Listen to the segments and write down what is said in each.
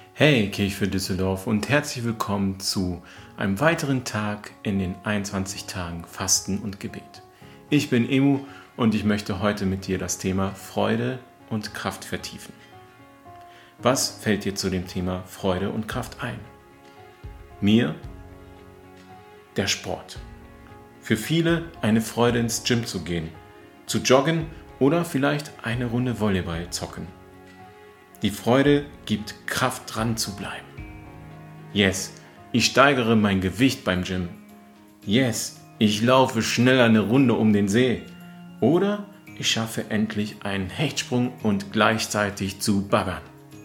Hey Kirche für Düsseldorf und herzlich willkommen zu einem weiteren Tag in den 21 Tagen Fasten und Gebet. Ich bin Emu und ich möchte heute mit dir das Thema Freude und Kraft vertiefen. Was fällt dir zu dem Thema Freude und Kraft ein? Mir der Sport. Für viele eine Freude ins Gym zu gehen, zu joggen oder vielleicht eine Runde Volleyball zocken. Die Freude gibt Kraft, dran zu bleiben. Yes, ich steigere mein Gewicht beim Gym. Yes, ich laufe schnell eine Runde um den See. Oder ich schaffe endlich einen Hechtsprung und gleichzeitig zu baggern.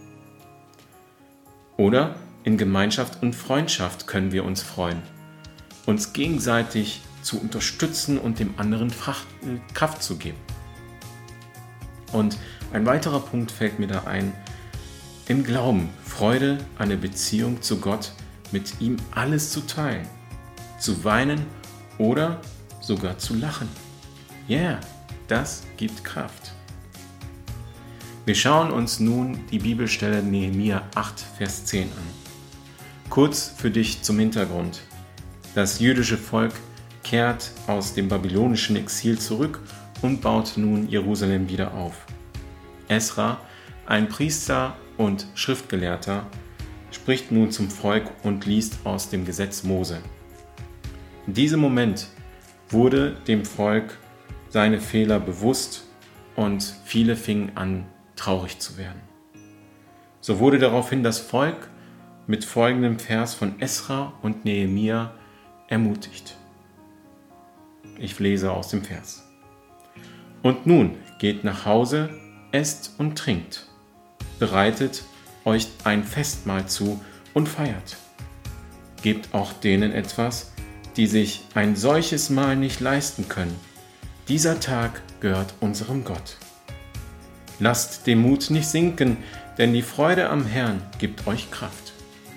Oder in Gemeinschaft und Freundschaft können wir uns freuen, uns gegenseitig zu unterstützen und dem anderen Kraft zu geben. Und ein weiterer Punkt fällt mir da ein, im Glauben Freude, eine Beziehung zu Gott, mit ihm alles zu teilen, zu weinen oder sogar zu lachen. Yeah, das gibt Kraft. Wir schauen uns nun die Bibelstelle Nehemia 8, Vers 10 an. Kurz für dich zum Hintergrund. Das jüdische Volk kehrt aus dem babylonischen Exil zurück und baut nun Jerusalem wieder auf. Esra, ein Priester und Schriftgelehrter, spricht nun zum Volk und liest aus dem Gesetz Mose. In diesem Moment wurde dem Volk seine Fehler bewusst und viele fingen an, traurig zu werden. So wurde daraufhin das Volk mit folgendem Vers von Esra und Nehemia ermutigt. Ich lese aus dem Vers. Und nun geht nach Hause, esst und trinkt, bereitet euch ein Festmahl zu und feiert. Gebt auch denen etwas, die sich ein solches Mahl nicht leisten können. Dieser Tag gehört unserem Gott. Lasst den Mut nicht sinken, denn die Freude am Herrn gibt euch Kraft.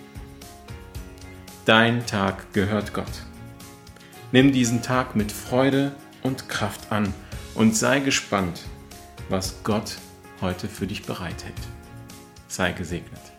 Dein Tag gehört Gott. Nimm diesen Tag mit Freude und Kraft an und sei gespannt, was Gott heute für dich bereithält. Sei gesegnet.